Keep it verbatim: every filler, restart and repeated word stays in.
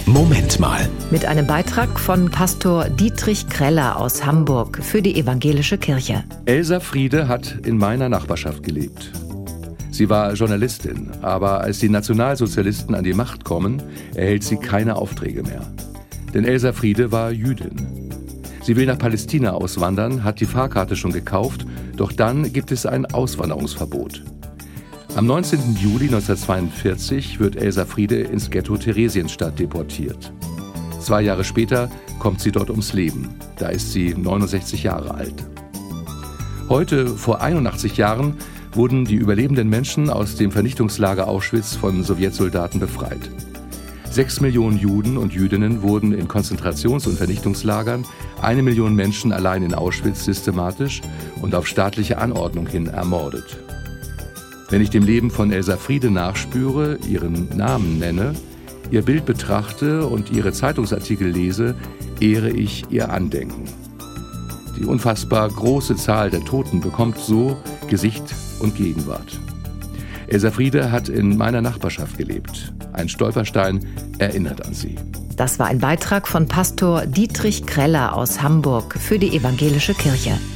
Moment mal. Mit einem Beitrag von Pastor Dietrich Kreller aus Hamburg für die Evangelische Kirche. Elsa Friede hat in meiner Nachbarschaft gelebt. Sie war Journalistin, aber als die Nationalsozialisten an die Macht kommen, erhält sie keine Aufträge mehr. Denn Elsa Friede war Jüdin. Sie will nach Palästina auswandern, hat die Fahrkarte schon gekauft, doch dann gibt es ein Auswanderungsverbot. Am neunzehnten Juli neunzehnhundertzweiundvierzig wird Elsa Friede ins Ghetto Theresienstadt deportiert. Zwei Jahre später kommt sie dort ums Leben. Da ist sie neunundsechzig Jahre alt. Heute, vor einundachtzig Jahren, wurden die überlebenden Menschen aus dem Vernichtungslager Auschwitz von Sowjetsoldaten befreit. Sechs Millionen Juden und Jüdinnen wurden in Konzentrations- und Vernichtungslagern, eine Million Menschen allein in Auschwitz systematisch und auf staatliche Anordnung hin ermordet. Wenn ich dem Leben von Elsa Friede nachspüre, ihren Namen nenne, ihr Bild betrachte und ihre Zeitungsartikel lese, ehre ich ihr Andenken. Die unfassbar große Zahl der Toten bekommt so Gesicht und Gegenwart. Elsa Friede hat in meiner Nachbarschaft gelebt. Ein Stolperstein erinnert an sie. Das war ein Beitrag von Pastor Dietrich Kreller aus Hamburg für die Evangelische Kirche.